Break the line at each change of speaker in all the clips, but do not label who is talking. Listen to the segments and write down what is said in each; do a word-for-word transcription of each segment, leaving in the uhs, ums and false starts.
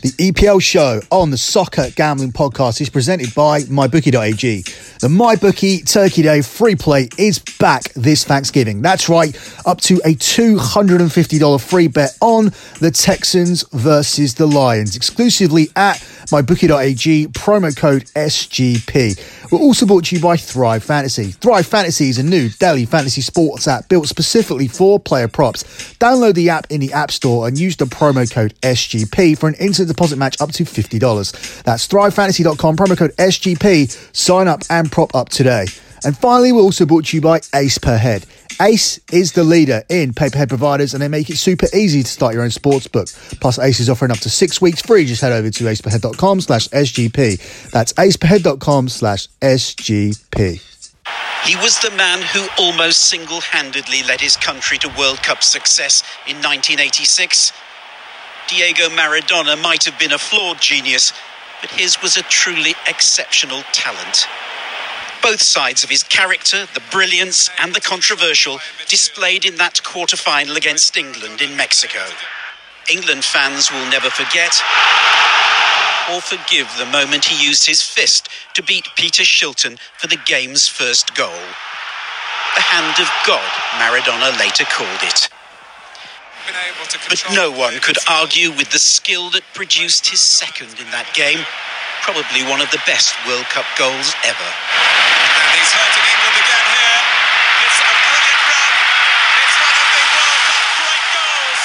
The E P L show on the Soccer Gambling Podcast is presented by my bookie dot a g. The MyBookie Turkey Day free play is back this Thanksgiving. That's right, up to a two hundred fifty dollars free bet on the Texans versus the Lions, exclusively at my bookie dot a g, promo code S G P. We're also brought to you by Thrive Fantasy. Thrive Fantasy is a new daily fantasy sports app built specifically for player props. Download the app in the App Store and use the promo code S G P for an instant deposit match up to fifty dollars. That's thrive fantasy dot com, promo code S G P. Sign up and prop up today. And finally, we're also brought to you by Ace Per Head. Ace is the leader in pay-per-head providers, and they make it super easy to start your own sports book. Plus, Ace is offering up to six weeks free. Just head over to ace per head dot com slash S G P. That's ace per head dot com slash S G P.
He was the man who almost single-handedly led his country to World Cup success in nineteen eighty-six. Diego Maradona might have been a flawed genius, but his was a truly exceptional talent. Both sides of his character, the brilliance and the controversial, displayed in that quarter-final against England in Mexico. England fans will never forget or forgive the moment he used his fist to beat Peter Shilton for the game's first goal. The hand of God, Maradona later called it. But no one could argue with the skill that produced his second in that game, probably one of the best World Cup goals ever.
And he's hurting England again here. It's a brilliant run. It's one of the World Cup great goals.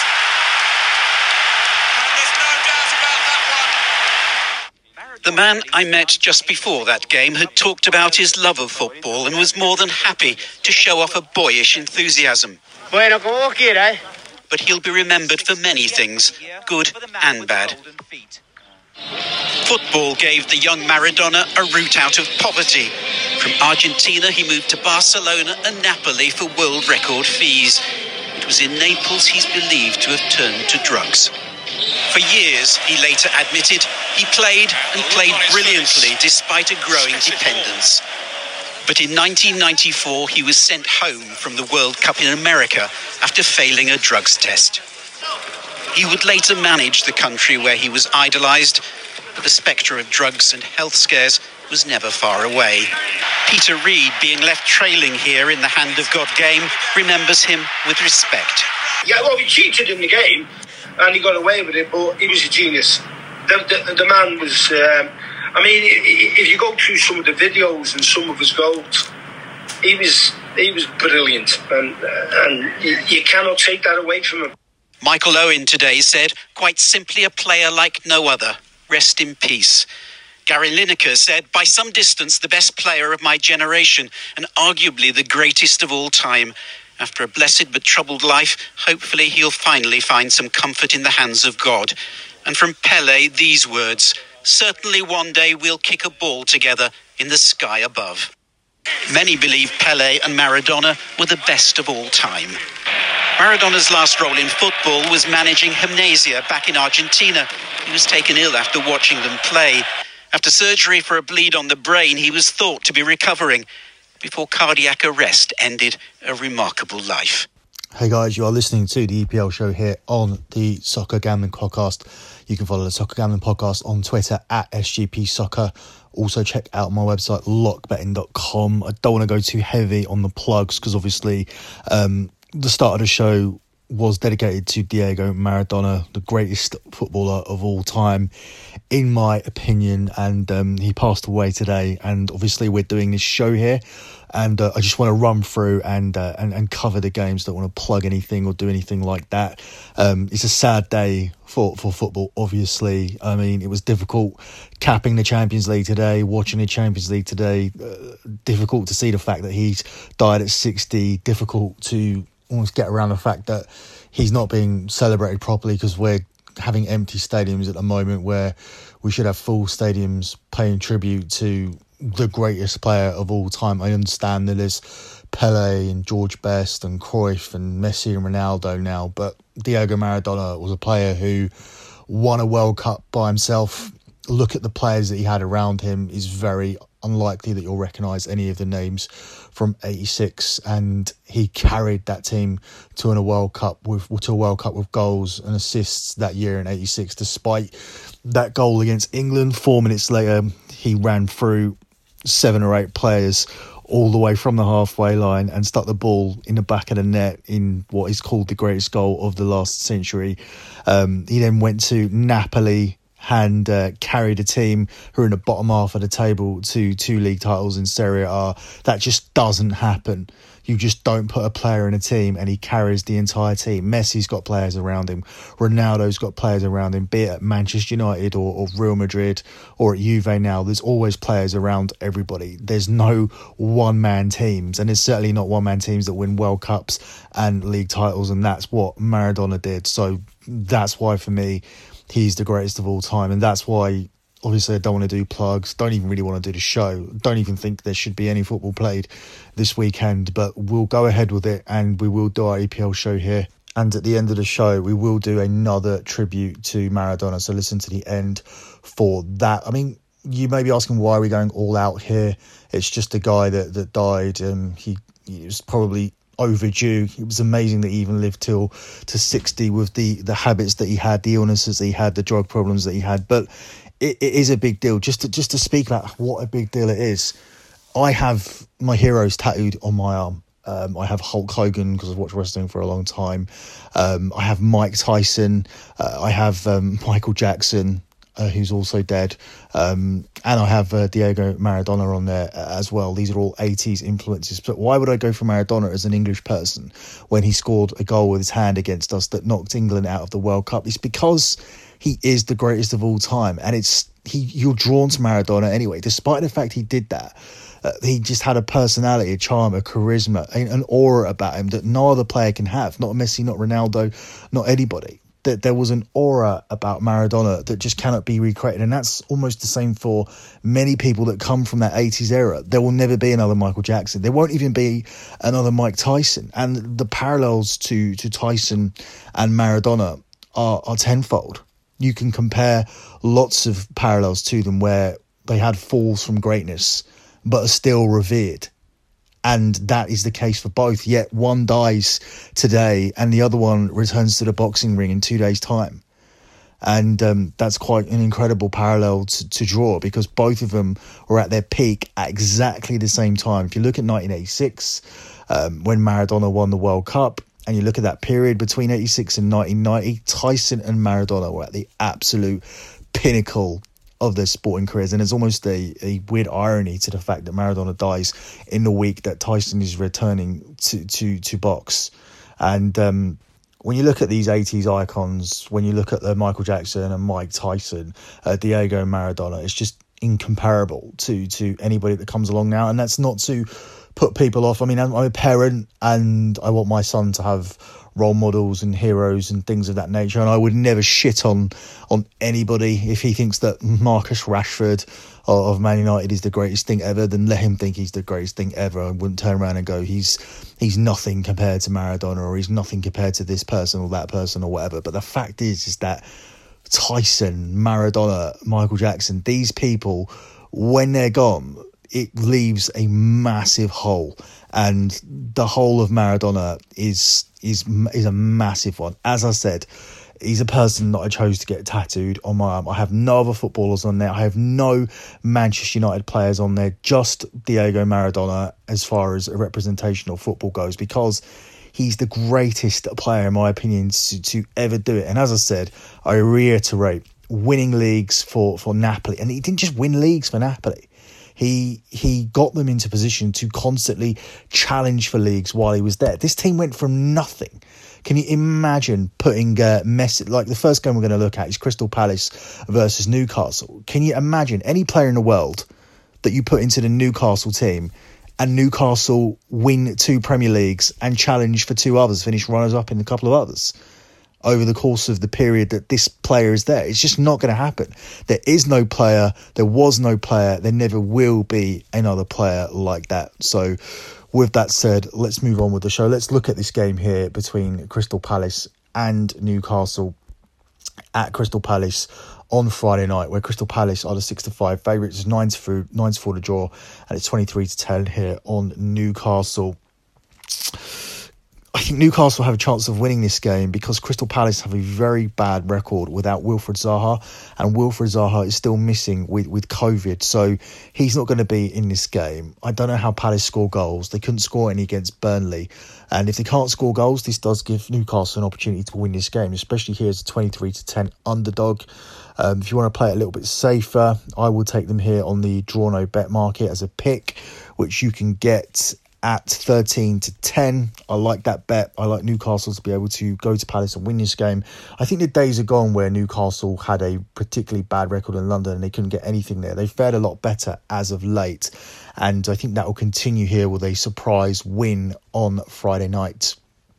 And there's no doubt about that one.
The man I met just before that game had talked about his love of football and was more than happy to show off a boyish enthusiasm.
Bueno, como quiera, eh?
But he'll be remembered for many things, good and bad. Football gave the young Maradona a route out of poverty. From Argentina, he moved to Barcelona and Napoli for world record fees. It was in Naples he's believed to have turned to drugs. For years, he later admitted, he played and played brilliantly despite a growing dependence. But in nineteen ninety-four, he was sent home from the World Cup in America after failing a drugs test. He would later manage the country where he was idolised, but the spectre of drugs and health scares was never far away. Peter Reid, being left trailing here in the hand of God game, remembers him with respect.
Yeah, well, he cheated in the game, and he got away with it, but he was a genius. The, the, the man was... Um, I mean, if you go through some of the videos and some of his goals, he was he was brilliant, and and you, you cannot take that away from him.
Michael Owen today said, quite simply a player like no other. Rest in peace. Gary Lineker said, by some distance, the best player of my generation and arguably the greatest of all time. After a blessed but troubled life, hopefully he'll finally find some comfort in the hands of God. And from Pele, these words, certainly one day we'll kick a ball together in the sky above. Many believe Pele and Maradona were the best of all time. Maradona's last role in football was managing Gimnasia back in Argentina. He was taken ill after watching them play. After surgery for a bleed on the brain, he was thought to be recovering before cardiac arrest ended a remarkable life.
Hey guys, you are listening to the E P L show here on the Soccer Gambling Podcast. You can follow the Soccer Gambling Podcast on Twitter at S G P Soccer. Also check out my website, lock betting dot com. I don't want to go too heavy on the plugs because obviously um, the start of the show was dedicated to Diego Maradona, the greatest footballer of all time, in my opinion. And um, he passed away today. And obviously we're doing this show here. And uh, I just want to run through and, uh, and and cover the games. Don't want to plug anything or do anything like that. Um, it's a sad day for, for football, obviously. I mean, it was difficult capping the Champions League today, watching the Champions League today. Uh, difficult to see the fact that he's died at sixty. Difficult to almost get around the fact that he's not being celebrated properly because we're having empty stadiums at the moment where we should have full stadiums paying tribute to the greatest player of all time. I understand that there's Pele and George Best and Cruyff and Messi and Ronaldo now, but Diego Maradona was a player who won a World Cup by himself. Look at the players that he had around him. Is very unlikely that you'll recognise any of the names from eighty-six, and he carried that team to a World Cup with to a World Cup with goals and assists that year in eighty-six. Despite that goal against England, four minutes later he ran through seven or eight players all the way from the halfway line and stuck the ball in the back of the net in what is called the greatest goal of the last century. Um, he then went to Napoli and uh, carried a team who are in the bottom half of the table to two league titles in Serie A. That just doesn't happen. You just don't put a player in a team and he carries the entire team. Messi's got players around him. Ronaldo's got players around him, be it at Manchester United or, or Real Madrid or at Juve now. There's always players around everybody. There's no one-man teams, and there's certainly not one-man teams that win World Cups and league titles, and that's what Maradona did. So that's why, for me, he's the greatest of all time, and that's why, obviously, I don't want to do plugs, don't even really want to do the show, don't even think there should be any football played this weekend, but we'll go ahead with it and we will do our E P L show here. And at the end of the show, we will do another tribute to Maradona, so listen to the end for that. I mean, you may be asking, why are we going all out here? It's just a guy that, that died, and he, he was probably overdue. It was amazing that he even lived till to sixty with the the habits that he had, the illnesses that he had, the drug problems that he had. But it, it is a big deal. Just to just to speak about what a big deal it is, I have my heroes tattooed on my arm. Um, I have Hulk Hogan because I've watched wrestling for a long time. Um, I have Mike Tyson. Uh, I have um, Michael Jackson, Uh, who's also dead, um, and I have uh, Diego Maradona on there as well. These are all eighties influences. But why would I go for Maradona as an English person when he scored a goal with his hand against us that knocked England out of the World Cup? It's because he is the greatest of all time, and it's he. You're drawn to Maradona anyway, despite the fact he did that. Uh, he just had a personality, a charm, a charisma, an aura about him that no other player can have. Not Messi, not Ronaldo, not anybody. That there was an aura about Maradona that just cannot be recreated, and that's almost the same for many people that come from that eighties era. There will never be another Michael Jackson. There won't even be another Mike Tyson, and the parallels to to Tyson and Maradona are, are tenfold. You can compare lots of parallels to them where they had falls from greatness but are still revered. And that is the case for both. Yet one dies today and the other one returns to the boxing ring in two days' time. And um, that's quite an incredible parallel to, to draw, because both of them were at their peak at exactly the same time. If you look at nineteen eighty-six, um, when Maradona won the World Cup, and you look at that period between eighty-six and nineteen ninety, Tyson and Maradona were at the absolute pinnacle of their sporting careers. And there's almost a, a weird irony to the fact that Maradona dies in the week that Tyson is returning to to, to box. And um, when you look at these eighties icons, when you look at the Michael Jackson and Mike Tyson, uh, Diego Maradona, it's just incomparable to to anybody that comes along now. And that's not to put people off. I mean, I'm a parent and I want my son to have role models and heroes and things of that nature, and I would never shit on on anybody. If he thinks that Marcus Rashford of Man United is the greatest thing ever, then let him think he's the greatest thing ever. I wouldn't turn around and go, he's he's nothing compared to Maradona, or he's nothing compared to this person or that person or whatever. But the fact is is that Tyson, Maradona, Michael Jackson, these people, when they're gone, it leaves a massive hole, and the hole of Maradona is is is a massive one. As I said, he's a person that I chose to get tattooed on my arm. I have no other footballers on there. I have no Manchester United players on there, just Diego Maradona as far as a representation of football goes, because he's the greatest player, in my opinion, to, to ever do it. And as I said, I reiterate, winning leagues for, for Napoli. And he didn't just win leagues for Napoli. He he got them into position to constantly challenge for leagues while he was there. This team went from nothing. Can you imagine putting uh, Messi, like the first game we're going to look at is Crystal Palace versus Newcastle. Can you imagine any player in the world that you put into the Newcastle team and Newcastle win two Premier Leagues and challenge for two others, finish runners-up in a couple of others over the course of the period that this player is there? It's just not going to happen. There is no player, there was no player, there never will be another player like that. So with that said, let's move on with the show. Let's look at this game here between Crystal Palace and Newcastle at Crystal Palace on Friday night, where Crystal Palace are the six to five favourites. It's nine to four, nine to four to draw, and it's twenty-three to ten here on Newcastle. I think Newcastle have a chance of winning this game because Crystal Palace have a very bad record without Wilfried Zaha, and Wilfried Zaha is still missing with, with COVID, so he's not going to be in this game. I don't know how Palace score goals. They couldn't score any against Burnley, and if they can't score goals, this does give Newcastle an opportunity to win this game, especially here as a twenty-three to ten underdog. Um, if you want to play it a little bit safer, I will take them here on the draw no bet market as a pick, which you can get at thirteen to ten. I like that bet. I like Newcastle to be able to go to Palace and win this game. I think the days are gone where Newcastle had a particularly bad record in London and they couldn't get anything there. They fared a lot better as of late, and I think that will continue here with a surprise win on Friday night.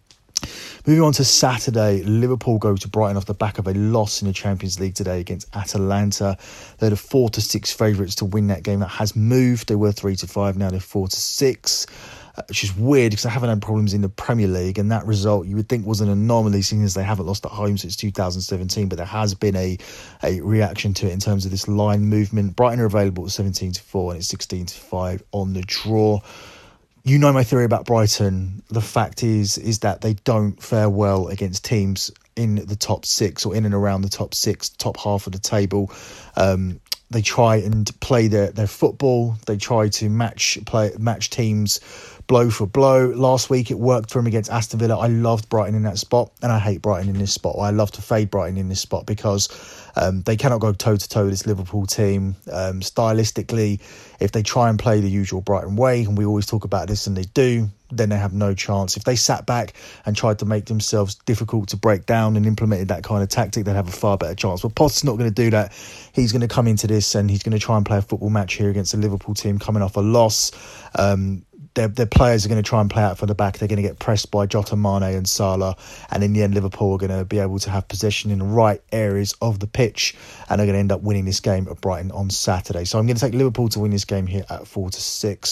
Moving on to Saturday, Liverpool go to Brighton off the back of a loss in the Champions League today against Atalanta. They're the four to six favourites to win that game. That has moved. They were three to five, now they're four to six, uh, which is weird because they haven't had problems in the Premier League, and that result you would think was an anomaly, seeing as they haven't lost at home since two thousand seventeen. But there has been a a reaction to it in terms of this line movement. Brighton are available at seventeen to four, and it's sixteen to five on the draw. You know my theory about Brighton. The fact is is that they don't fare well against teams in the top six or in and around the top six, top half of the table. Um, they try and play their, their football. They try to match play match teams blow for blow. Last week it worked for him against Aston Villa. I loved Brighton in that spot, and I hate Brighton in this spot. Well, I love to fade Brighton in this spot because um, they cannot go toe-to-toe with this Liverpool team. Um, stylistically, if they try and play the usual Brighton way, and we always talk about this and they do, then they have no chance. If they sat back and tried to make themselves difficult to break down and implemented that kind of tactic, they'd have a far better chance. But Potter's not going to do that. He's going to come into this and he's going to try and play a football match here against a Liverpool team coming off a loss. Um, Their, their players are going to try and play out for the back. They're going to get pressed by Jota, Mane and Salah. And in the end, Liverpool are going to be able to have possession in the right areas of the pitch. And they're going to end up winning this game at Brighton on Saturday. So I'm going to take Liverpool to win this game here at four to six.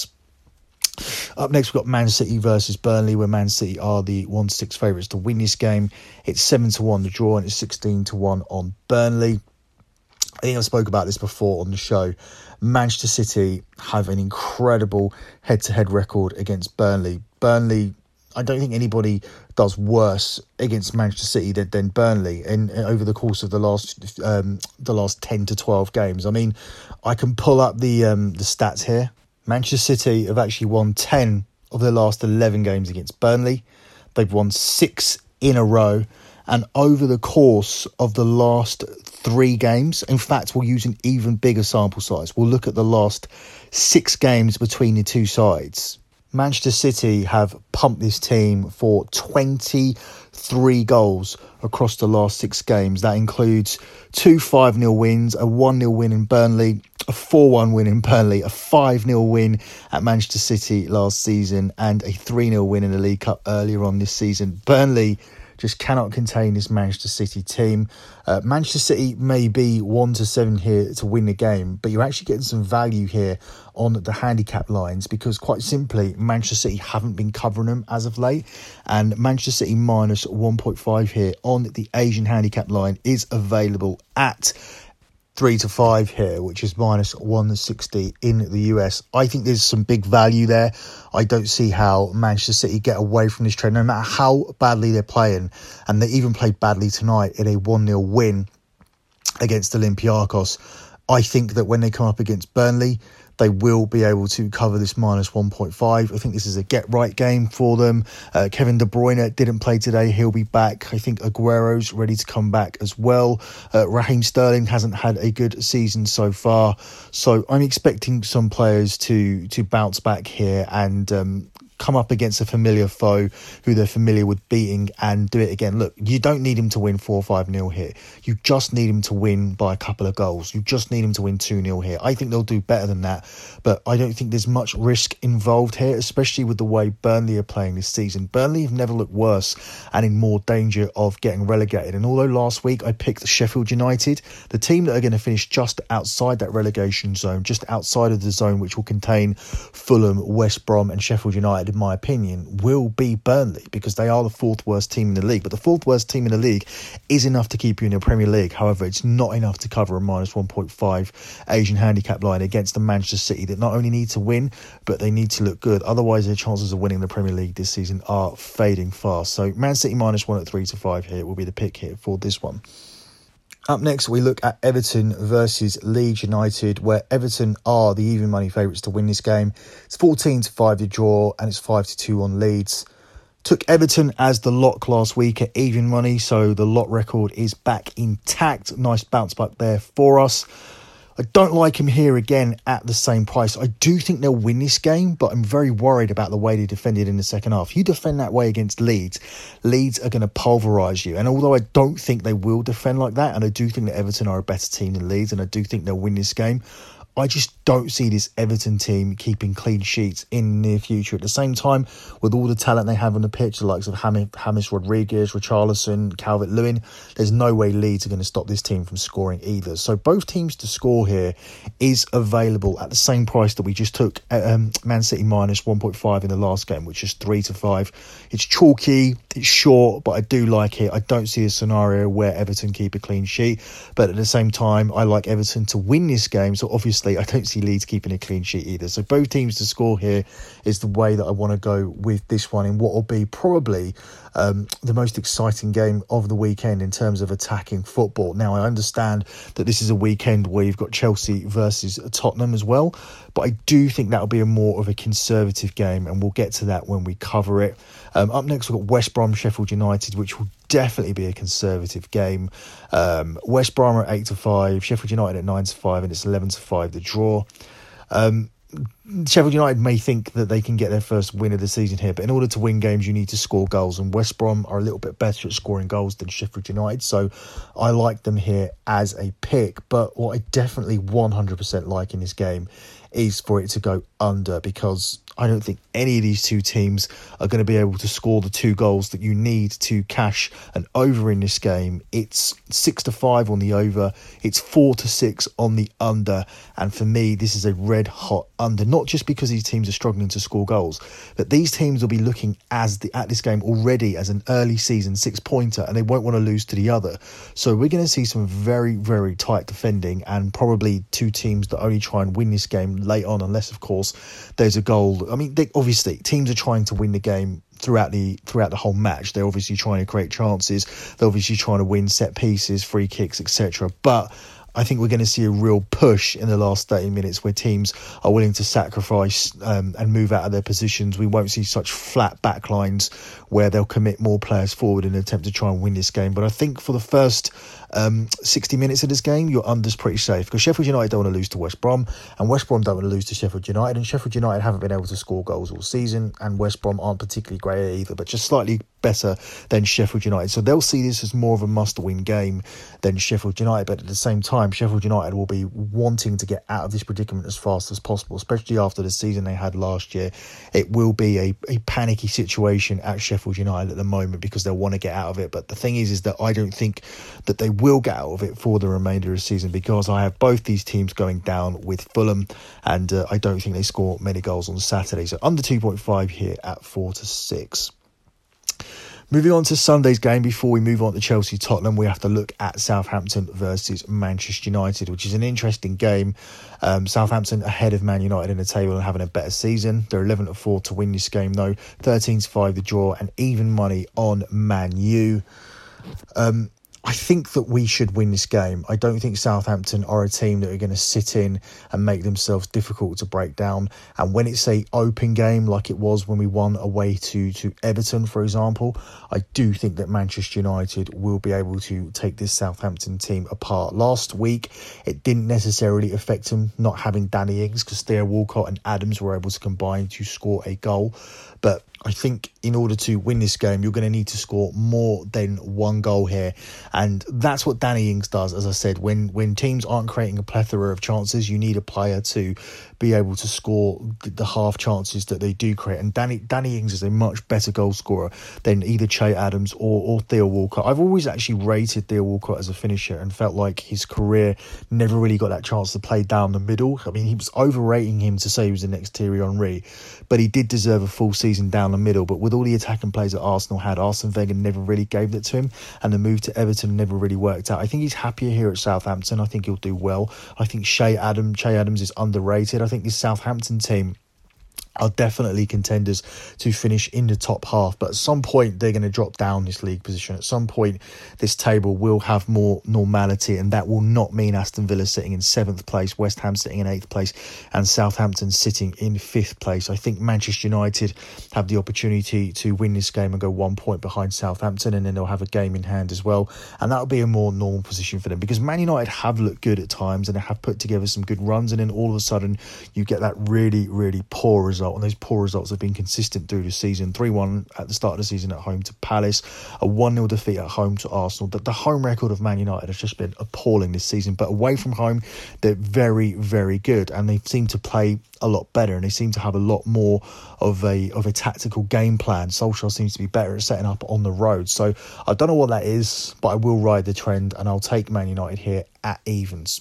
Up next, we've got Man City versus Burnley, where Man City are the one to six favourites to win this game. It's seven to one the draw, and it's sixteen to one on Burnley. I think I spoke about this before on the show. Manchester City have an incredible head-to-head record against Burnley. Burnley, I don't think anybody does worse against Manchester City than, than Burnley in, in over the course of the last um, the last ten to twelve games. I mean, I can pull up the um, the stats here. Manchester City have actually won ten of their last eleven games against Burnley. They've won six in a row. And over the course of the last three games, in fact, we'll use an even bigger sample size. We'll look at the last six games between the two sides. Manchester City have pumped this team for twenty-three goals across the last six games. That includes two five nil wins, a one nil win in Burnley, a four one win in Burnley, a five nil win at Manchester City last season, and a three nil win in the League Cup earlier on this season. Burnley just cannot contain this Manchester City team. Uh, Manchester City may be one to seven here to win the game, but you're actually getting some value here on the handicap lines because, quite simply, Manchester City haven't been covering them as of late, and Manchester City minus one point five here on the Asian handicap line is available at three to five here, which is minus one sixty in the U S. I think there's some big value there. I don't see how Manchester City get away from this trend, no matter how badly they're playing. And they even played badly tonight in a one nil win against Olympiacos. I think that when they come up against Burnley, they will be able to cover this minus one point five. I think this is a get-right game for them. Uh, Kevin De Bruyne didn't play today. He'll be back. I think Aguero's ready to come back as well. Uh, Raheem Sterling hasn't had a good season so far. So I'm expecting some players to, to bounce back here and um, come up against a familiar foe who they're familiar with beating and do it again. Look, you don't need him to win four or five nil here. You just need him to win by a couple of goals. You just need him to win two nil here. I think they'll do better than that, but I don't think there's much risk involved here, especially with the way Burnley are playing this season. Burnley have never looked worse and in more danger of getting relegated. And although last week I picked Sheffield United, the team that are going to finish just outside that relegation zone, just outside of the zone which will contain Fulham, West Brom and Sheffield United, United, in my opinion, will be Burnley, because they are the fourth worst team in the league. But the fourth worst team in the league is enough to keep you in the Premier League. However, it's not enough to cover a minus one point five Asian handicap line against the Manchester City that not only need to win, but they need to look good. Otherwise, their chances of winning the Premier League this season are fading fast. So Man City minus one at three to five here will be the pick here for this one. Up next, we look at Everton versus Leeds United, where Everton are the even money favourites to win this game. It's fourteen to five to draw, and it's five to two on Leeds. Took Everton as the lock last week at even money, so the lot record is back intact. Nice bounce back there for us. I don't like him here again at the same price. I do think they'll win this game, but I'm very worried about the way they defended in the second half. If you defend that way against Leeds, Leeds are going to pulverise you. And although I don't think they will defend like that, and I do think that Everton are a better team than Leeds, and I do think they'll win this game, I just don't see this Everton team keeping clean sheets in the near future. At the same time, with all the talent they have on the pitch, the likes of James Rodriguez, Richarlison, Calvert-Lewin, there's no way Leeds are going to stop this team from scoring either. So both teams to score here is available at the same price that we just took um, Man City minus one point five in the last game, which is three to five. It's chalky, it's short, but I do like it. I don't see a scenario where Everton keep a clean sheet, but at the same time, I like Everton to win this game. So obviously, I don't see Leeds keeping a clean sheet either. So both teams to score here is the way that I want to go with this one in what will be probably um, the most exciting game of the weekend in terms of attacking football. Now, I understand that this is a weekend where you've got Chelsea versus Tottenham as well, but I do think that will be a more of a conservative game, and we'll get to that when we cover it. Um, up next, we've got West Brom, Sheffield United, which will definitely be a conservative game. Um, West Brom are at eight to five, Sheffield United at nine to five, and it's eleven to five the draw. Um, Sheffield United may think that they can get their first win of the season here, but in order to win games, you need to score goals, and West Brom are a little bit better at scoring goals than Sheffield United, so I like them here as a pick. But what I definitely one hundred percent like in this game is for it to go under, because I don't think any of these two teams are going to be able to score the two goals that you need to cash an over in this game. It's six to five on the over, it's four to six on the under, and for me, this is a red hot under. Not just because these teams are struggling to score goals, but these teams will be looking as the, at this game already as an early season six pointer, and they won't want to lose to the other. So we're going to see some very, very tight defending, and probably two teams that only try and win this game late on, unless of course there's a goal. I mean, they, obviously teams are trying to win the game throughout the throughout the whole match. They're obviously trying to create chances, they're obviously trying to win set pieces, free kicks, etc. But I think we're going to see a real push in the last thirty minutes where teams are willing to sacrifice um, and move out of their positions. We won't see such flat backlines where they'll commit more players forward in an attempt to try and win this game. But I think for the first um, sixty minutes of this game, your under's pretty safe, because Sheffield United don't want to lose to West Brom, and West Brom don't want to lose to Sheffield United, and Sheffield United haven't been able to score goals all season, and West Brom aren't particularly great either, but just slightly better than Sheffield United. So they'll see this as more of a must-win game than Sheffield United, but at the same time, Sheffield United will be wanting to get out of this predicament as fast as possible, especially after the season they had last year. It will be a, a panicky situation at Sheffield United at the moment, because they'll want to get out of it. But the thing is, is that I don't think that they will get out of it for the remainder of the season, because I have both these teams going down with Fulham, and uh, I don't think they score many goals on Saturday. So under two point five here at four to six. Moving on to Sunday's game, before we move on to Chelsea-Tottenham, we have to look at Southampton versus Manchester United, which is an interesting game. Um, Southampton ahead of Man United in the table and having a better season. They're eleven to four to win this game, though. thirteen to five the draw, and even money on Man U. Um, I think that we should win this game. I don't think Southampton are a team that are going to sit in and make themselves difficult to break down. And when it's a open game like it was when we won away to, to Everton, for example, I do think that Manchester United will be able to take this Southampton team apart. Last week, it didn't necessarily affect them not having Danny Ings, because Theo Walcott and Adams were able to combine to score a goal. But I think in order to win this game, you're going to need to score more than one goal here. And that's what Danny Ings does. As I said, when when teams aren't creating a plethora of chances, you need a player to be able to score the half chances that they do create. And Danny Danny Ings is a much better goal scorer than either Che Adams or, or Theo Walcott. I've always actually rated Theo Walcott as a finisher and felt like his career never really got that chance to play down the middle. I mean, he was overrating him to say he was the next Thierry Henry, but he did deserve a full season down the middle. But with all the attacking plays that Arsenal had, Arsene Wenger never really gave it to him, and the move to Everton never really worked out. I think he's happier here at Southampton. I think he'll do well. I think Che Adams, Che Adams is underrated. I think this Southampton team are definitely contenders to finish in the top half, but at some point they're going to drop down this league position. At some point this table will have more normality, and that will not mean Aston Villa sitting in seventh place, West Ham sitting in eighth place, and Southampton sitting in fifth place. I think Manchester United have the opportunity to win this game and go one point behind Southampton, and then they'll have a game in hand as well, and that'll be a more normal position for them, because Man United have looked good at times and they have put together some good runs, and then all of a sudden you get that really really poor result. And those poor results have been consistent through the season. three one at the start of the season at home to Palace, a one nil defeat at home to Arsenal. The, the home record of Man United has just been appalling this season, but away from home they're very very good, and they seem to play a lot better, and they seem to have a lot more of a of a tactical game plan. Solskjaer seems to be better at setting up on the road, so I don't know what that is, but I will ride the trend and I'll take Man United here at evens.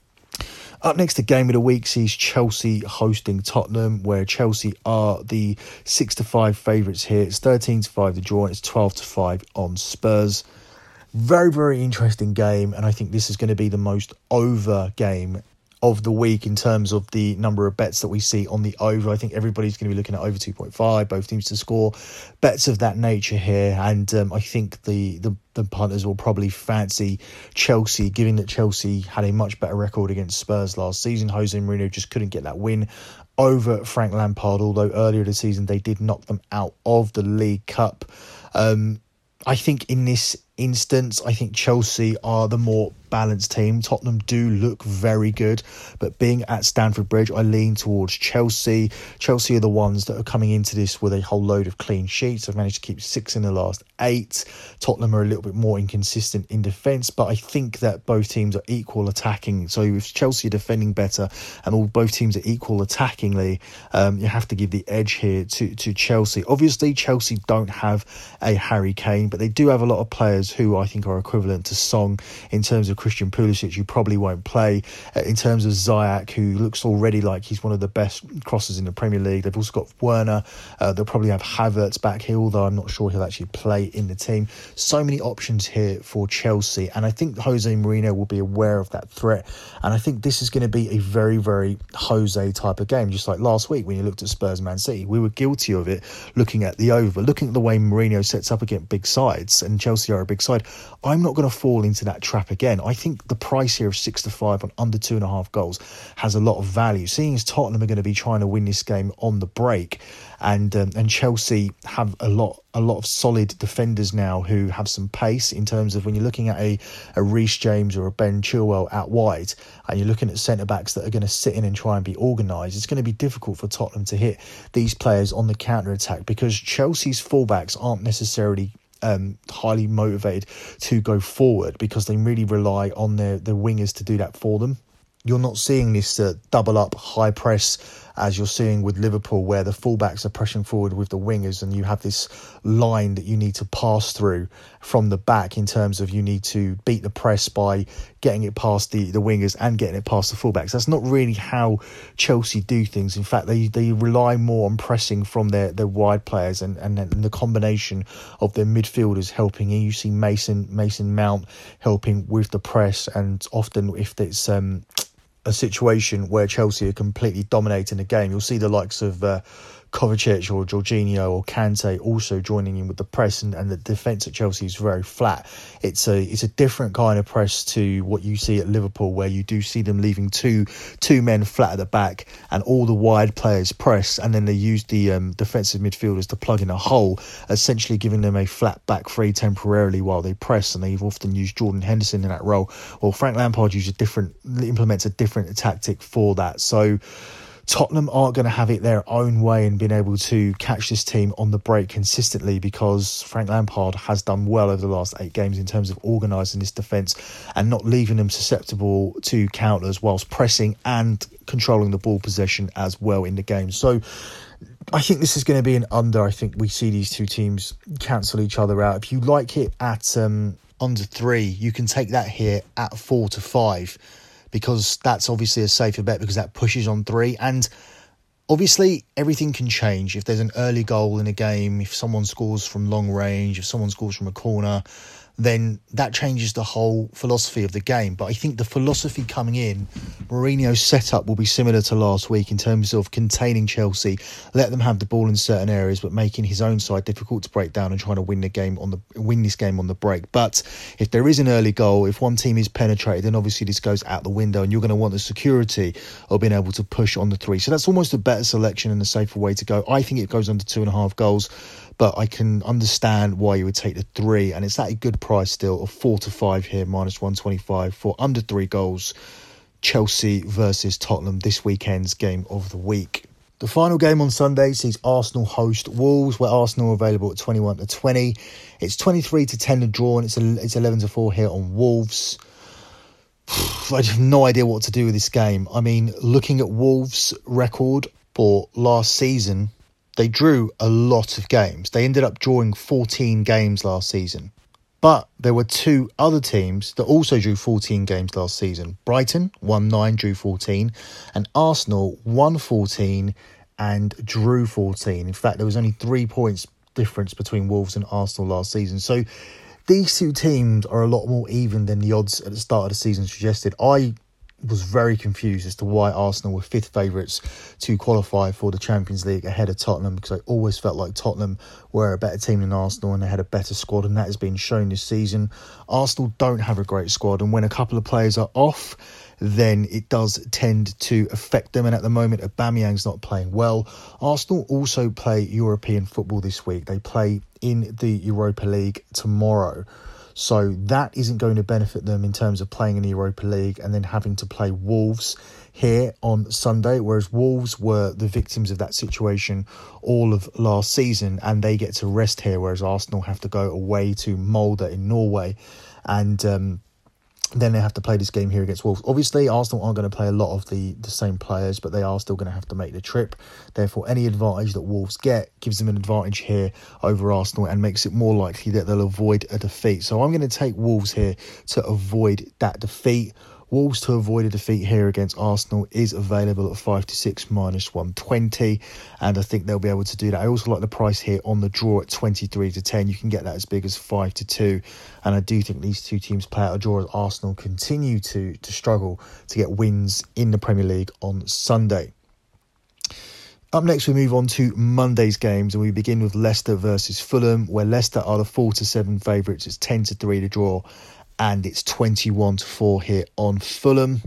Up next, the game of the week sees Chelsea hosting Tottenham, where Chelsea are the six to five favourites here. It's thirteen to five the draw, and it's twelve to five on Spurs. Very, very interesting game, and I think this is going to be the most over game of the week in terms of the number of bets that we see on the over. I think everybody's going to be looking at over two point five, both teams to score, bets of that nature here, and um, I think the, the the punters will probably fancy Chelsea, given that Chelsea had a much better record against Spurs last season. Jose Mourinho just couldn't get that win over Frank Lampard, although earlier this season they did knock them out of the League Cup. Um, I think in this instance, I think Chelsea are the more balanced team. Tottenham do look very good, but being at Stamford Bridge, I lean towards Chelsea. Chelsea are the ones that are coming into this with a whole load of clean sheets. They've managed to keep six in the last eight. Tottenham are a little bit more inconsistent in defence, but I think that both teams are equal attacking. So if Chelsea are defending better and all both teams are equal attackingly, um, you have to give the edge here to, to Chelsea. Obviously, Chelsea don't have a Harry Kane, but they do have a lot of players who I think are equivalent to Song. In terms of Christian Pulisic, who probably won't play. Uh, in terms of Ziyech, who looks already like he's one of the best crossers in the Premier League. They've also got Werner. Uh, they'll probably have Havertz back here, although I'm not sure he'll actually play in the team. So many options here for Chelsea, and I think Jose Mourinho will be aware of that threat, and I think this is going to be a very, very Jose type of game, just like last week when you looked at Spurs Man City. We were guilty of it looking at the over, but looking at the way Mourinho sets up against big sides, and Chelsea are a big side, I'm not going to fall into that trap again. I think the price here of six to five on under two and a half goals has a lot of value, seeing as Tottenham are going to be trying to win this game on the break, and um, and Chelsea have a lot a lot of solid defenders now who have some pace. In terms of when you're looking at a, a Reece James or a Ben Chilwell out wide, and you're looking at centre backs that are going to sit in and try and be organised, it's going to be difficult for Tottenham to hit these players on the counter attack, because Chelsea's fullbacks aren't necessarily Um, highly motivated to go forward, because they really rely on their, their wingers to do that for them. You're not seeing this uh, double up high press as you're seeing with Liverpool, where the fullbacks are pressing forward with the wingers, and you have this line that you need to pass through from the back, in terms of you need to beat the press by getting it past the, the wingers and getting it past the fullbacks. That's not really how Chelsea do things. In fact, they, they rely more on pressing from their, their wide players, and, and, and the combination of their midfielders helping. You see Mason Mason Mount helping with the press, and often if it's um, a situation where Chelsea are completely dominating the game, you'll see the likes of uh, Kovacic or Jorginho or Kante also joining in with the press, and, and the defence at Chelsea is very flat. It's a it's a different kind of press to what you see at Liverpool, where you do see them leaving two two men flat at the back and all the wide players press, and then they use the um, defensive midfielders to plug in a hole, essentially giving them a flat back three temporarily while they press. And they've often used Jordan Henderson in that role, or Frank Lampard uses a different implements a different tactic for that. So Tottenham aren't going to have it their own way and being able to catch this team on the break consistently, because Frank Lampard has done well over the last eight games in terms of organising this defence and not leaving them susceptible to counters whilst pressing and controlling the ball possession as well in the game. So I think this is going to be an under. I think we see these two teams cancel each other out. If you like it at um, under three, you can take that here at four to five. Because that's obviously a safer bet, because that pushes on three. And obviously everything can change. If there's an early goal in a game, if someone scores from long range, if someone scores from a corner, then that changes the whole philosophy of the game. But I think the philosophy coming in, Mourinho's setup will be similar to last week in terms of containing Chelsea, let them have the ball in certain areas, but making his own side difficult to break down and trying to win the game on the win this game on the break. But if there is an early goal, if one team is penetrated, then obviously this goes out the window, and you're going to want the security of being able to push on the three. So that's almost a better selection and a safer way to go. I think it goes under two and a half goals. But I can understand why you would take the three. And it's at a good price still of four to five here, minus one twenty-five for under three goals. Chelsea versus Tottenham, this weekend's game of the week. The final game on Sunday sees Arsenal host Wolves, where Arsenal are available at twenty-one to twenty. It's twenty-three to ten to draw, and it's it's eleven to four here on Wolves. I have no idea what to do with this game. I mean, looking at Wolves' record for last season, they drew a lot of games. They ended up drawing fourteen games last season. But there were two other teams that also drew fourteen games last season. Brighton won nine, drew fourteen. And Arsenal won fourteen and drew fourteen. In fact, there was only three points difference between Wolves and Arsenal last season. So these two teams are a lot more even than the odds at the start of the season suggested. I was very confused as to why Arsenal were fifth favourites to qualify for the Champions League ahead of Tottenham, because I always felt like Tottenham were a better team than Arsenal and they had a better squad, and that has been shown this season. Arsenal don't have a great squad, and when a couple of players are off, then it does tend to affect them, and at the moment Aubameyang's not playing well. Arsenal also play European football this week. They play in the Europa League tomorrow. So that isn't going to benefit them in terms of playing in the Europa League and then having to play Wolves here on Sunday, whereas Wolves were the victims of that situation all of last season and they get to rest here, whereas Arsenal have to go away to Molde in Norway and um, then they have to play this game here against Wolves. Obviously, Arsenal aren't going to play a lot of the, the same players, but they are still going to have to make the trip. Therefore, any advantage that Wolves get gives them an advantage here over Arsenal and makes it more likely that they'll avoid a defeat. So I'm going to take Wolves here to avoid that defeat. Wolves to avoid a defeat here against Arsenal is available at five to six minus one twenty, and I think they'll be able to do that. I also like the price here on the draw at twenty-three to ten. You can get that as big as five to two, and I do think these two teams play out a draw as Arsenal continue to, to struggle to get wins in the Premier League on Sunday. Up next, we move on to Monday's games, and we begin with Leicester versus Fulham, where Leicester are the four to seven favourites. It's ten to three to draw, and it's twenty-one to four here on Fulham.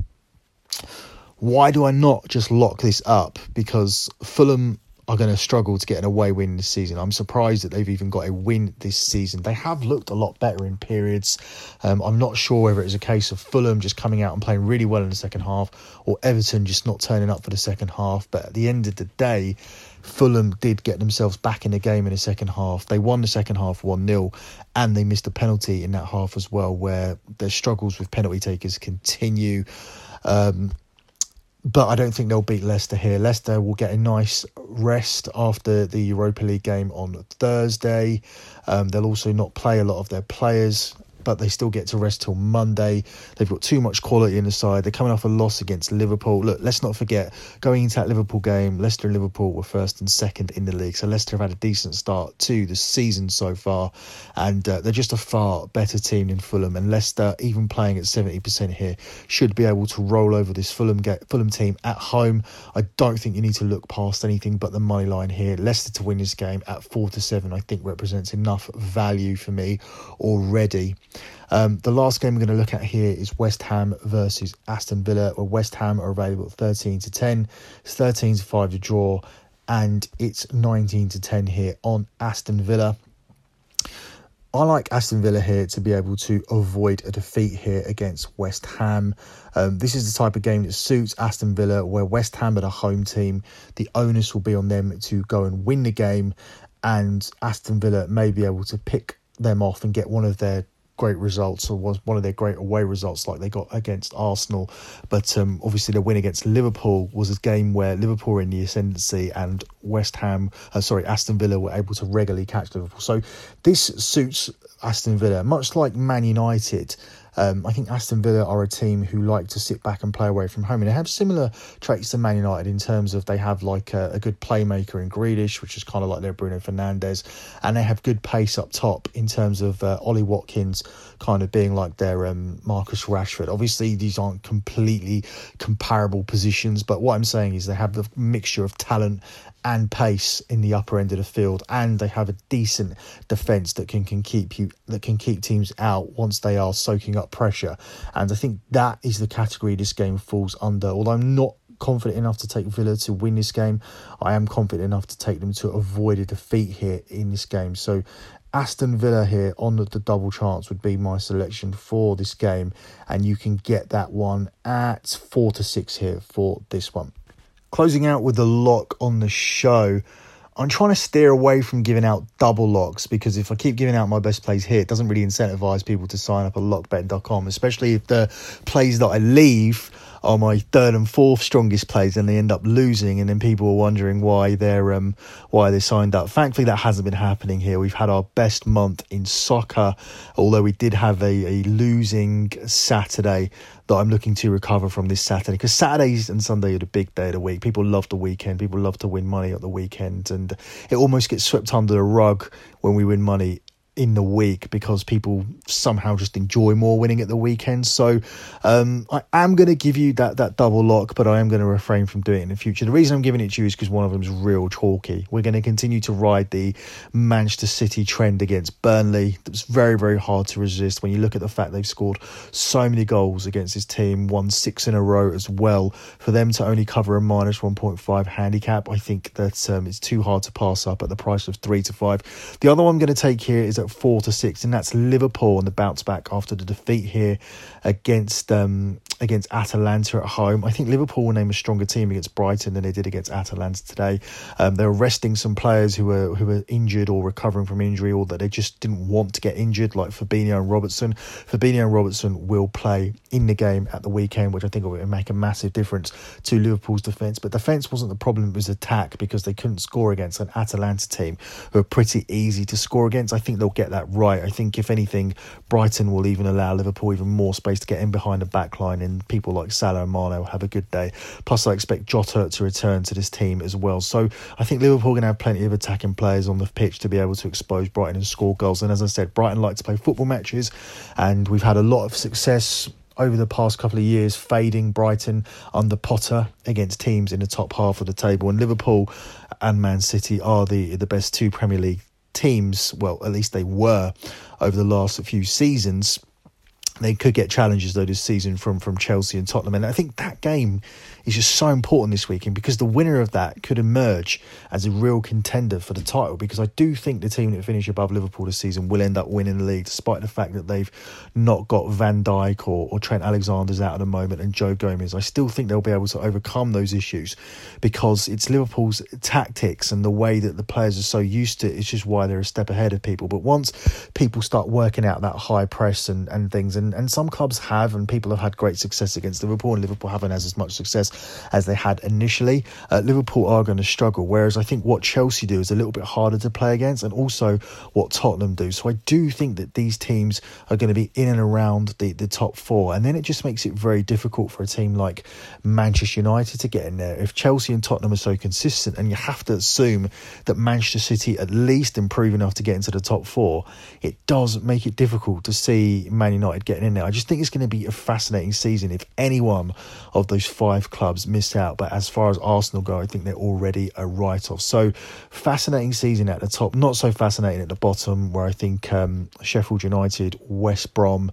Why do I not just lock this up? Because Fulham are going to struggle to get an away win this season. I'm surprised that they've even got a win this season. They have looked a lot better in periods. Um, I'm not sure whether it's a case of Fulham just coming out and playing really well in the second half, or Everton just not turning up for the second half. But at the end of the day, Fulham did get themselves back in the game in the second half. They won the second half one nil, and they missed a penalty in that half as well, where their struggles with penalty takers continue. Um, but I don't think they'll beat Leicester here. Leicester will get a nice rest after the Europa League game on Thursday. Um, they'll also not play a lot of their players, but they still get to rest till Monday. They've got too much quality in the side. They're coming off a loss against Liverpool. Look, let's not forget, going into that Liverpool game, Leicester and Liverpool were first and second in the league. So Leicester have had a decent start to the season so far. And uh, they're just a far better team than Fulham. And Leicester, even playing at seventy percent here, should be able to roll over this Fulham get, Fulham team at home. I don't think you need to look past anything but the money line here. Leicester to win this game at four to seven, I think represents enough value for me already. Um, the last game we're going to look at here is West Ham versus Aston Villa, where West Ham are available at thirteen to ten. It's thirteen to five to draw, and it's nineteen to ten here on Aston Villa. I like Aston Villa here to be able to avoid a defeat here against West Ham. Um, this is the type of game that suits Aston Villa, where West Ham are the home team. The onus will be on them to go and win the game, and Aston Villa may be able to pick them off and get one of their great results, or was one of their great away results like they got against Arsenal. But um, obviously the win against Liverpool was a game where Liverpool were in the ascendancy and West Ham, uh, sorry, Aston Villa were able to regularly catch Liverpool. So this suits Aston Villa, much like Man United. Um, I think Aston Villa are a team who like to sit back and play away from home, and they have similar traits to Man United in terms of they have like a, a good playmaker in Grealish, which is kind of like their Bruno Fernandes, and they have good pace up top in terms of uh, Ollie Watkins kind of being like their um, Marcus Rashford. Obviously, these aren't completely comparable positions, but what I'm saying is they have the mixture of talent and pace in the upper end of the field, and they have a decent defence that can, can keep you that can keep teams out once they are soaking up pressure. And I think that is the category this game falls under. Although I'm not confident enough to take Villa to win this game, I am confident enough to take them to avoid a defeat here in this game. So Aston Villa here on the, the double chance would be my selection for this game, and you can get that one at four to six here for this one. Closing out with the lock on the show, I'm trying to steer away from giving out double locks, because if I keep giving out my best plays here, it doesn't really incentivise people to sign up at lock betting dot com, especially if the plays that I leave are my third and fourth strongest plays and they end up losing, and then people are wondering why they're um why they signed up. Thankfully, that hasn't been happening here. We've had our best month in soccer, although we did have a, a losing Saturday that I'm looking to recover from this Saturday, because Saturdays and Sunday are the big day of the week. People love the weekend. People love to win money at the weekend, and it almost gets swept under the rug when we win money in the week, because people somehow just enjoy more winning at the weekend. So um, I am going to give you that that double lock, but I am going to refrain from doing it in the future. The reason I'm giving it to you is because one of them is real chalky. We're going to continue to ride the Manchester City trend against Burnley. It's very, very hard to resist when you look at the fact they've scored so many goals against this team, won six in a row as well. For them to only cover a minus one point five handicap, I think that um, it's too hard to pass up at the price of three to five. The other one I'm going to take here is at four to six, and that's Liverpool on the bounce back after the defeat here against um, against Atalanta at home. I think Liverpool will name a stronger team against Brighton than they did against Atalanta today. Um, they're resting some players who were who were injured or recovering from injury, or that they just didn't want to get injured, like Fabinho and Robertson. Fabinho and Robertson will play in the game at the weekend, which I think will make a massive difference to Liverpool's defence. But defence wasn't the problem, it was attack, because they couldn't score against an Atalanta team who are pretty easy to score against. I think they'll get that right. I think, if anything, Brighton will even allow Liverpool even more space to get in behind the back line, and people like Salah and Mane will have a good day. Plus, I expect Jota to return to this team as well. So I think Liverpool are going to have plenty of attacking players on the pitch to be able to expose Brighton and score goals. And as I said, Brighton like to play football matches, and we've had a lot of success over the past couple of years fading Brighton under Potter against teams in the top half of the table. And Liverpool and Man City are the the best two Premier League teams, well, at least they were over the last few seasons. They could get challenges though this season from from Chelsea and Tottenham, and I think that game is just so important this weekend, because the winner of that could emerge as a real contender for the title, because I do think the team that finish above Liverpool this season will end up winning the league, despite the fact that they've not got Van Dijk or, or Trent Alexander's out at the moment and Joe Gomez. I still think they'll be able to overcome those issues, because it's Liverpool's tactics and the way that the players are so used to it. It's just why they're a step ahead of people. But once people start working out that high press and, and things, and, and some clubs have, and people have had great success against Liverpool, and Liverpool haven't had as much success as they had initially, uh, Liverpool are going to struggle. Whereas I think what Chelsea do is a little bit harder to play against, and also what Tottenham do. So I do think that these teams are going to be in and around the, the top four, and then it just makes it very difficult for a team like Manchester United to get in there. If Chelsea and Tottenham are so consistent, and you have to assume that Manchester City at least improve enough to get into the top four, it does make it difficult to see Man United getting in there. I just think it's going to be a fascinating season if any one of those five clubs miss out. But as far as Arsenal go, I think they're already a write-off. So fascinating season at the top, not so fascinating at the bottom, where I think um, Sheffield United, West Brom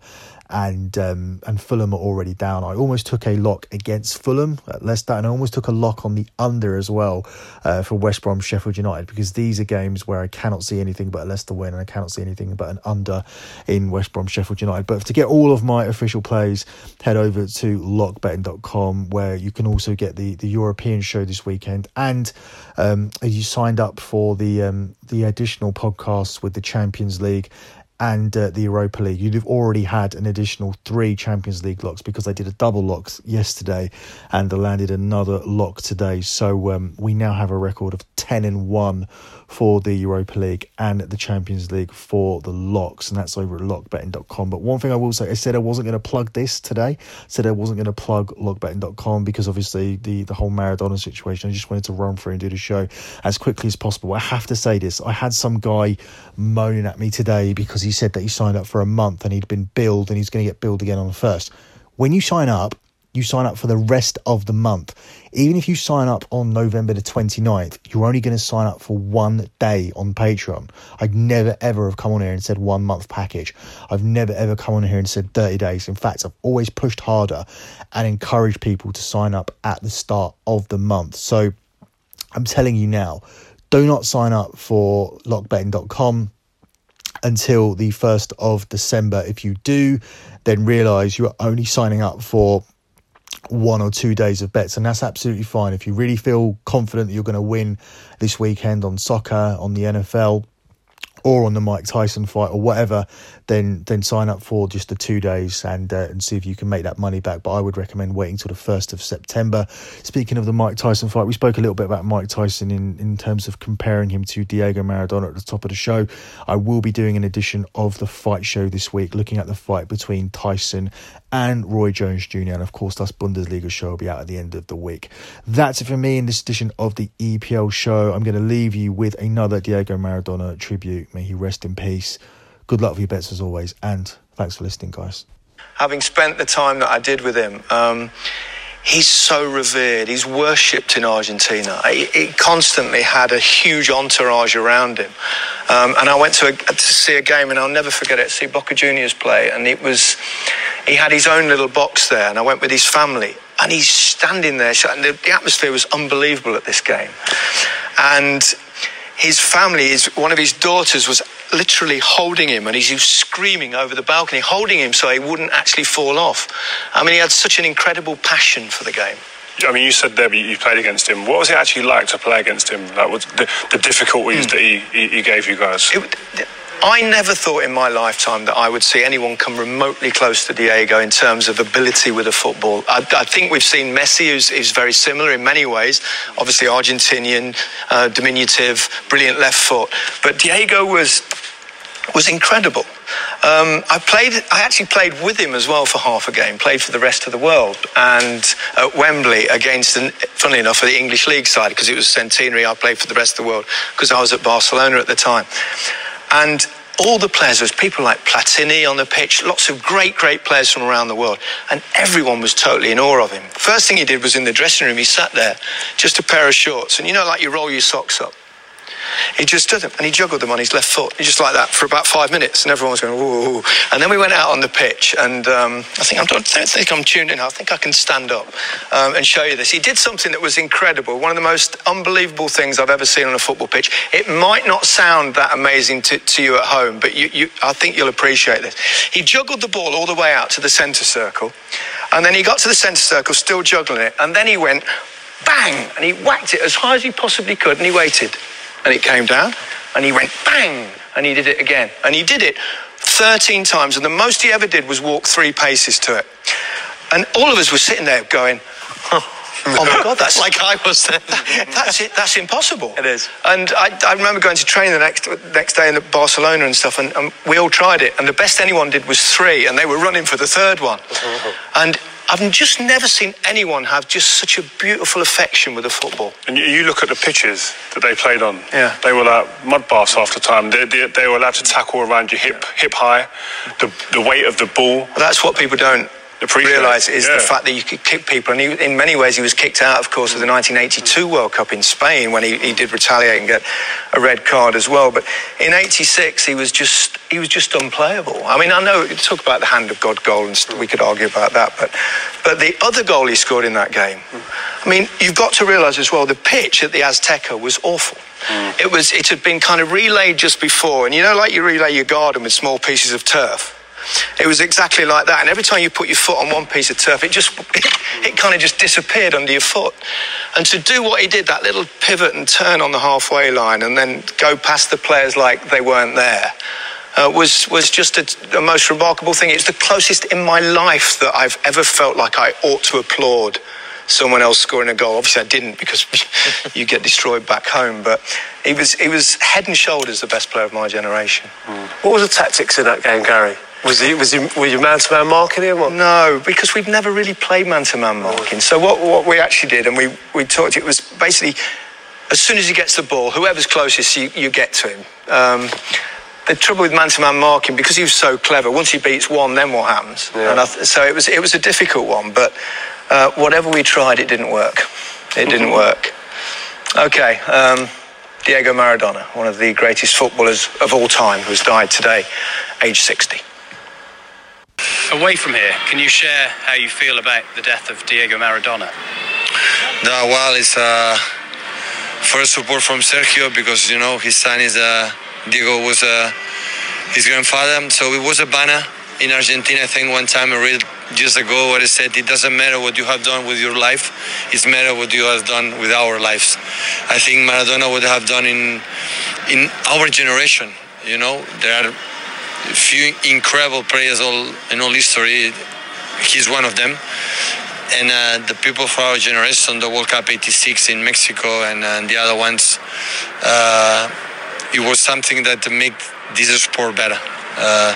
and um, and Fulham are already down. I almost took a lock against Fulham at Leicester, and I almost took a lock on the under as well uh, for West Brom Sheffield United, because these are games where I cannot see anything but a Leicester win, and I cannot see anything but an under in West Brom Sheffield United. But to get all of my official plays, head over to lock betting dot com, where you can also get the, the European show this weekend, and um, you signed up for the um, the additional podcasts with the Champions League and uh, the Europa League, you'd have already had an additional three Champions League locks, because I did a double lock yesterday and I landed another lock today. So um, we now have a record of ten and one for the Europa League and the Champions League for the locks, and that's over at lock betting dot com. But one thing I will say, I said I wasn't going to plug this today. I said I wasn't going to plug lock betting dot com because obviously the, the whole Maradona situation, I just wanted to run through and do the show as quickly as possible. I have to say this, I had some guy moaning at me today because he said that he signed up for a month and he'd been billed and he's going to get billed again on the first. When you sign up, you sign up for the rest of the month. Even if you sign up on November the twenty-ninth, you're only going to sign up for one day on Patreon. I'd never ever have come on here and said one month package. I've never ever come on here and said thirty days. In fact, I've always pushed harder and encouraged people to sign up at the start of the month. So I'm telling you now, do not sign up for lock betting dot com until the first of December. If you do, then realise you are only signing up for one or two days of bets, and that's absolutely fine. If you really feel confident that you're going to win this weekend on soccer, on the N F L, or on the Mike Tyson fight or whatever, then then sign up for just the two days and uh, and see if you can make that money back. But I would recommend waiting till the first of September. Speaking of the Mike Tyson fight, we spoke a little bit about Mike Tyson in, in terms of comparing him to Diego Maradona at the top of the show. I will be doing an edition of the Fight Show this week, looking at the fight between Tyson and Roy Jones Junior And of course, that's Bundesliga show will be out at the end of the week. That's it for me in this edition of the E P L show. I'm going to leave you with another Diego Maradona tribute. May he rest in peace. Good luck with your bets as always, and thanks for listening, guys.
Having spent the time that I did with him, um, he's so revered. He's worshipped in Argentina. He, he constantly had a huge entourage around him. Um, and I went to, a, to see a game, and I'll never forget it, see Boca Juniors play. And it was, he had his own little box there, and I went with his family. And he's standing there, and the, the atmosphere was unbelievable at this game. And his family, his, one of his daughters was literally holding him, and he's screaming over the balcony, holding him so he wouldn't actually fall off. I mean, he had such an incredible passion for the game.
I mean, you said there you played against him. What was it actually like to play against him? Like, what the, the difficulties mm. that he, he, he gave you guys?
It, I never thought in my lifetime that I would see anyone come remotely close to Diego in terms of ability with a football. I, I think we've seen Messi, who's, who's very similar in many ways. Obviously Argentinian, uh, diminutive, brilliant left foot. But Diego was was incredible. Um, I played. I actually played with him as well for half a game. Played for the rest of the world, and at Wembley against, an, funnily enough, for the English League side, because it was centenary. I played for the rest of the world because I was at Barcelona at the time. And all the players, there was people like Platini on the pitch, lots of great, great players from around the world, and everyone was totally in awe of him. First thing he did was in the dressing room, he sat there, just a pair of shorts, and you know, like you roll your socks up. He just stood up and he juggled them on his left foot, just like that, for about five minutes, and everyone was going, whoa. And then we went out on the pitch, and um, I think I'm, I don't think I'm tuned in. I think I can stand up um, and show you this. He did something that was incredible, one of the most unbelievable things I've ever seen on a football pitch. It might not sound that amazing to, to you at home, but you, you, I think you'll appreciate this. He juggled the ball all the way out to the centre circle, and then he got to the centre circle, still juggling it, and then he went bang, and he whacked it as high as he possibly could, and he waited. And it came down, and he went bang, and he did it again. And he did it thirteen times, and the most he ever did was walk three paces to it. And all of us were sitting there going, oh, oh my God, that's
like I was there.
That, that's it. That's impossible.
It is.
And I, I remember going to train the next next day in Barcelona and stuff, and, and we all tried it. And the best anyone did was three, and they were running for the third one. And I've just never seen anyone have just such a beautiful affection with a football.
And you, you look at the pitches that they played on.
Yeah.
They were like mud baths half the time. They, they, they were allowed to tackle around your hip, hip high. The the weight of the ball.
That's what people don't realise is
yeah.
the fact that you could kick people. And he, in many ways, he was kicked out, of course, of the nineteen eighty-two World Cup in Spain when he, he did retaliate and get a red card as well. But in eighty-six, he was just he was just unplayable. I mean, I know you talk about the hand of God goal, and we could argue about that, but but the other goal he scored in that game, I mean, you've got to realise as well, the pitch at the Azteca was awful. Mm. It was it had been kind of relayed just before, and you know, like you relay your garden with small pieces of turf. It was exactly like that, and every time you put your foot on one piece of turf, it just it, it kind of just disappeared under your foot. And to do what he did, that little pivot and turn on the halfway line, and then go past the players like they weren't there, uh, was was just a, a most remarkable thing. It's the closest in my life that I've ever felt like I ought to applaud someone else scoring a goal. Obviously, I didn't, because you get destroyed back home. But he was he was head and shoulders the best player of my generation.
Mm. What was the tactics in that game, Gary? Was he, was he, were you man-to-man marking him? Or?
No, because we've never really played man-to-man marking. So what, what we actually did, and we, we talked, it was basically, as soon as he gets the ball, whoever's closest, you, you get to him. Um, the trouble with man-to-man marking, because he was so clever, once he beats one, then what happens?
Yeah.
And I th- so it was it was a difficult one, but uh, whatever we tried, it didn't work. It didn't work. Okay, um, Diego Maradona, one of the greatest footballers of all time, who has died today, age sixty.
Away from here, can you share how you feel about the death of Diego Maradona?
No, well, it's uh, first support from Sergio, because, you know, his son is uh, Diego was uh, his grandfather. So it was a banner in Argentina. I think one time I read years ago where it said, it doesn't matter what you have done with your life, it's matter what you have done with our lives. I think Maradona would have done in in our generation. You know, there are a few incredible players all in all history. He's one of them. And uh, the people for our generation, the World Cup eighty-six in Mexico and, uh, and the other ones, uh, it was something that made this sport better. Uh,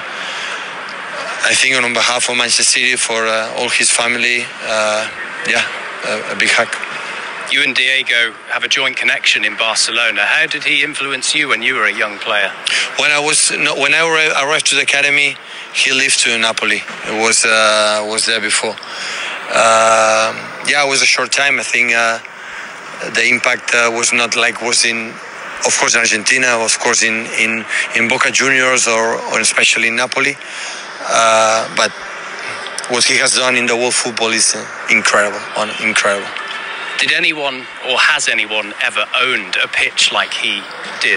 I think on behalf of Manchester City, for uh, all his family, uh, yeah, a, a big hug.
You and Diego have a joint connection in Barcelona. How did he influence you when you were a young player?
When I was no, when I arrived to the academy, he lived to Napoli. It was uh, was there before. Uh, yeah, it was a short time. I think uh, the impact uh, was not like was in, of course, in Argentina, of course, in in, in Boca Juniors or, or especially in Napoli. Uh, but what he has done in the world football is uh, incredible, incredible.
Did anyone, or has anyone, ever owned a pitch like he did?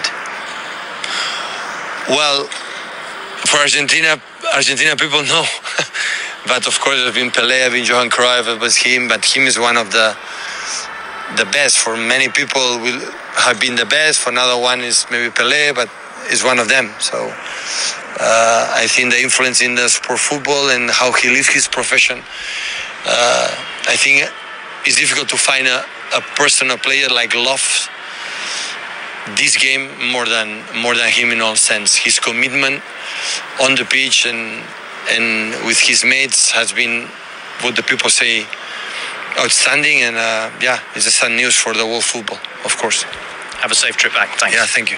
Well, for Argentina, Argentina people know. But of course, there's been Pelé, there's been Johan Cruyff, it was him. But him is one of the the best. For many people, will have been the best. For another one is maybe Pelé, but is one of them. So uh, I think the influence in the sport football and how he lived his profession. Uh, I think it's difficult to find a, a person, a player like loves this game more than more than him in all sense. His commitment on the pitch and and with his mates has been what the people say outstanding. And uh, yeah, it's a sad news for the world football, of course.
Have a safe trip back. Thanks.
Yeah, thank you.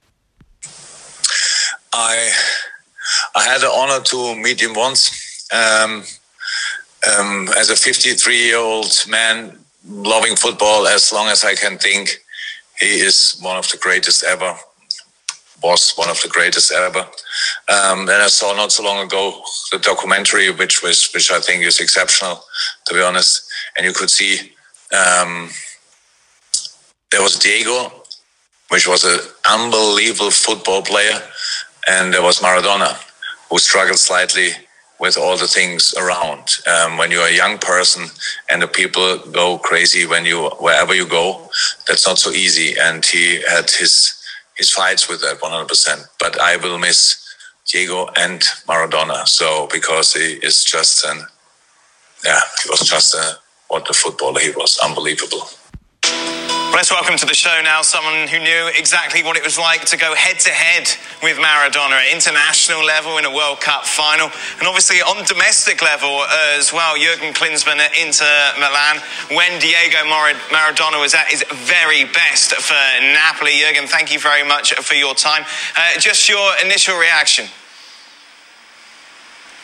I I had the honor to meet him once. Um, um, as a fifty-three-year-old man loving football as long as I can think, he is one of the greatest ever. Was one of the greatest ever. Um, and I saw not so long ago the documentary, which was which I think is exceptional, to be honest. And you could see um, there was Diego, which was an unbelievable football player. And there was Maradona, who struggled slightly with all the things around. Um, when you're a young person and the people go crazy when you wherever you go, that's not so easy. And he had his his fights with that one hundred percent. But I will miss Diego and Maradona. So because he is just an yeah, he was just a what a footballer he was, unbelievable.
Let's welcome to the show now someone who knew exactly what it was like to go head-to-head with Maradona at international level in a World Cup final, and obviously on domestic level as well. Jurgen Klinsmann at Inter Milan when Diego Maradona was at his very best for Napoli. Jurgen, thank you very much for your time. Uh, just your initial reaction.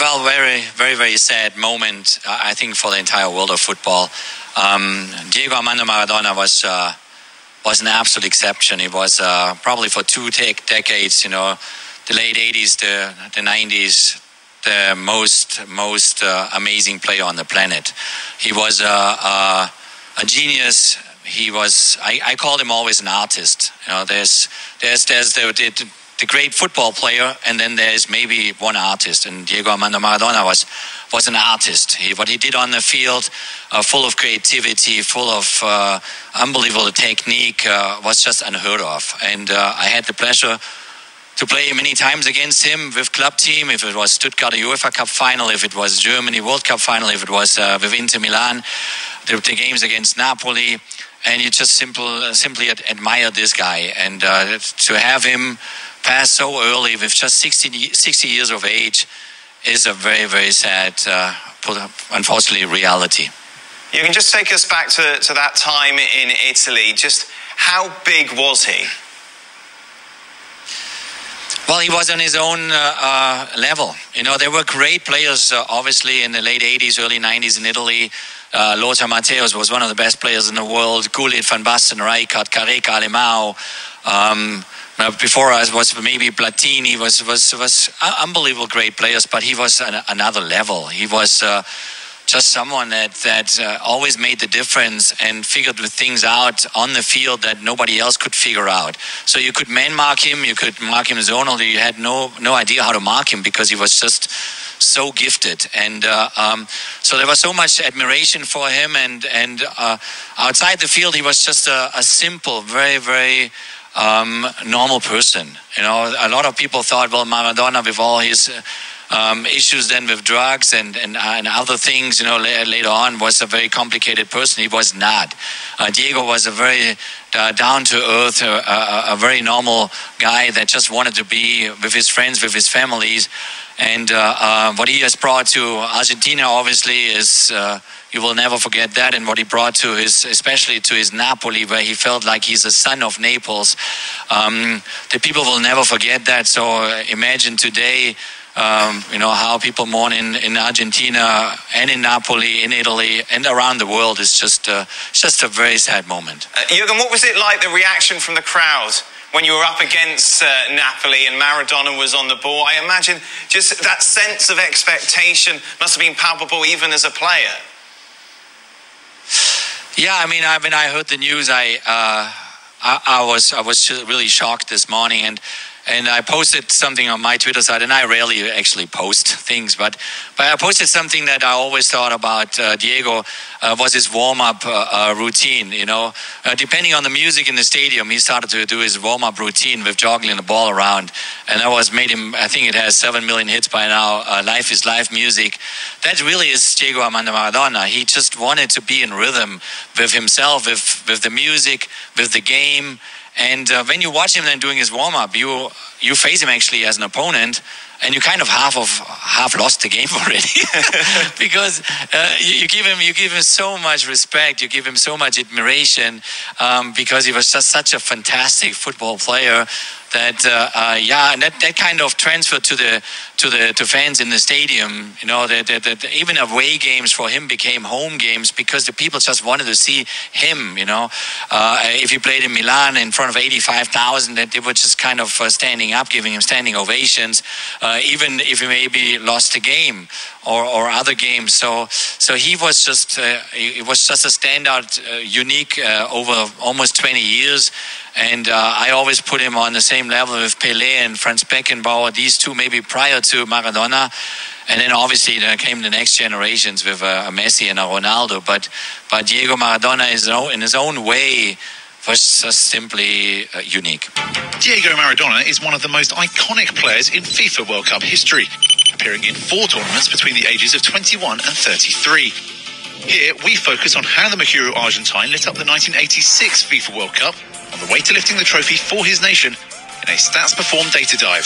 well, very, very, very sad moment, I think, for the entire world of football. Um, Diego Armando Maradona was uh, was an absolute exception. He was uh, probably for two te- decades, you know, the late eighties, the the nineties, the most most uh, amazing player on the planet. He was a, a, a genius. He was. I, I called him always an artist. You know, there's there's there's the, the the great football player, and then there's maybe one artist. And Diego Armando Maradona was was an artist. He, what he did on the field, uh, full of creativity, full of uh, unbelievable technique, uh, was just unheard of. And uh, I had the pleasure to play many times against him with club team, if it was Stuttgart UEFA Cup final, if it was Germany World Cup final, if it was uh, with Inter Milan, the, the games against Napoli. And you just simple, simply ad- admire this guy. And uh, to have him pass so early with just sixty, sixty years of age is a very, very sad, uh, unfortunately, reality.
You can just take us back to, to that time in Italy. Just how big was he?
Well, he was on his own uh, uh, level. You know, there were great players, uh, obviously, in the late eighties, early nineties in Italy. Uh, Lothar Matthäus was one of the best players in the world. Gullit, Van Basten, Rijkaard, Careca, Alemão. Um, before us was maybe Platini. Was was was unbelievable great players, but he was an, another level. He was uh, just someone that that uh, always made the difference and figured the things out on the field that nobody else could figure out. So you could man mark him, you could mark him zonally. You had no no idea how to mark him because he was just so gifted. And uh, um, so there was so much admiration for him. And and uh, outside the field, he was just a, a simple, very very um, normal person. You know, a lot of people thought, well, Maradona, with all his uh, Um, issues then with drugs and, and, uh, and other things, you know, la- later on was a very complicated person. He was not. Uh, Diego was a very uh, down-to-earth, uh, a, a very normal guy that just wanted to be with his friends, with his families. And uh, uh, what he has brought to Argentina, obviously, is uh, you will never forget that. And what he brought to his, especially to his Napoli, where he felt like he's a son of Naples, um, the people will never forget that. So uh, imagine today, Um, you know, how people mourn in, in Argentina and in Napoli, in Italy, and around the world is just, uh, just a very sad moment.
Uh, Jürgen, what was it like, the reaction from the crowd when you were up against uh, Napoli and Maradona was on the ball? I imagine just that sense of expectation must have been palpable even as a player.
Yeah, I mean, I, when I heard the news, I, uh, I, I was I was really shocked this morning, and. And I posted something on my Twitter site, and I rarely actually post things, but but I posted something that I always thought about uh, Diego uh, was his warm-up uh, uh, routine. You know, uh, depending on the music in the stadium, he started to do his warm-up routine with joggling the ball around, and that was made him. I think it has seven million hits by now. Uh, Life is Life music. That really is Diego Armando Maradona. He just wanted to be in rhythm with himself, with with the music, with the game. And uh, when you watch him then doing his warm-up, you you face him actually as an opponent, and you kind of half of half lost the game already because uh, you, you give him you give him so much respect, you give him so much admiration um, because he was just such a fantastic football player. That uh, uh, yeah, and that, that kind of transferred to the to the to fans in the stadium. You know, that, that, that even away games for him became home games because the people just wanted to see him. You know, uh, if he played in Milan in front of eighty-five thousand, that they were just kind of uh, standing up, giving him standing ovations, uh, even if he maybe lost a game or, or other games. So so he was just uh, he was just a standout, uh, unique uh, over almost twenty years. And uh, I always put him on the same level with Pelé and Franz Beckenbauer, these two maybe prior to Maradona. And then obviously there came the next generations with uh, Messi and a Ronaldo. But but Diego Maradona is in his own way was just simply uh, unique.
Diego Maradona is one of the most iconic players in FIFA World Cup history, appearing in four tournaments between the ages of twenty-one and thirty-three. Here we focus on how the Mercurial Argentine lit up the nineteen eighty-six FIFA World Cup on the way to lifting the trophy for his nation in a Stats Perform data dive.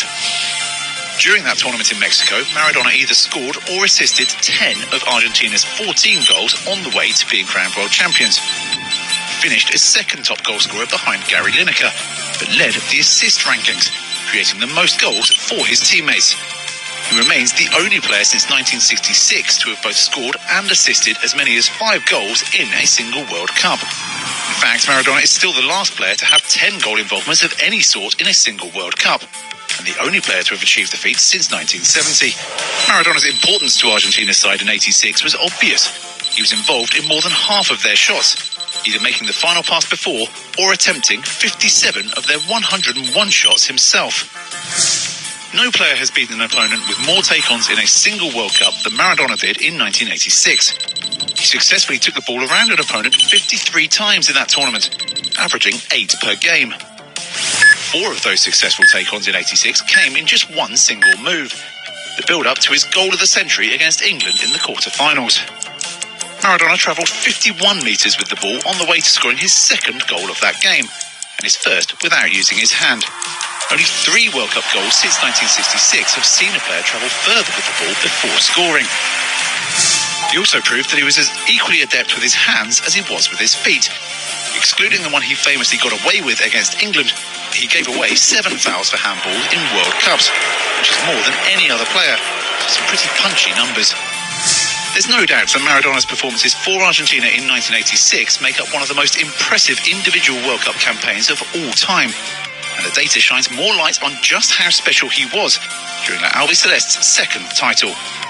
During that tournament in Mexico, Maradona either scored or assisted ten of Argentina's fourteen goals on the way to being crowned world champions. Finished as second top goal scorer behind Gary Lineker, but led the assist rankings, creating the most goals for his teammates. He remains the only player since nineteen sixty-six to have both scored and assisted as many as five goals in a single World Cup. In fact, Maradona is still the last player to have ten goal involvements of any sort in a single World Cup, and the only player to have achieved the feat since nineteen seventy. Maradona's importance to Argentina's side in eighty-six was obvious. He was involved in more than half of their shots, either making the final pass before or attempting fifty-seven of their one hundred one shots himself. No player has beaten an opponent with more take-ons in a single World Cup than Maradona did in nineteen eighty-six. He successfully took the ball around an opponent fifty-three times in that tournament, averaging eight per game. Four of those successful take-ons in eighty-six came in just one single move, the build-up to his goal of the century against England in the quarter-finals. Maradona travelled fifty-one metres with the ball on the way to scoring his second goal of that game, and his first without using his hand. Only three World Cup goals since nineteen sixty-six have seen a player travel further with the ball before scoring. He also proved that he was as equally adept with his hands as he was with his feet. Excluding the one he famously got away with against England, he gave away seven fouls for handballs in World Cups, which is more than any other player. Some pretty punchy numbers. There's no doubt that Maradona's performances for Argentina in nineteen eighty-six make up one of the most impressive individual World Cup campaigns of all time. And the data shines more light on just how special he was during the Albiceleste's second title.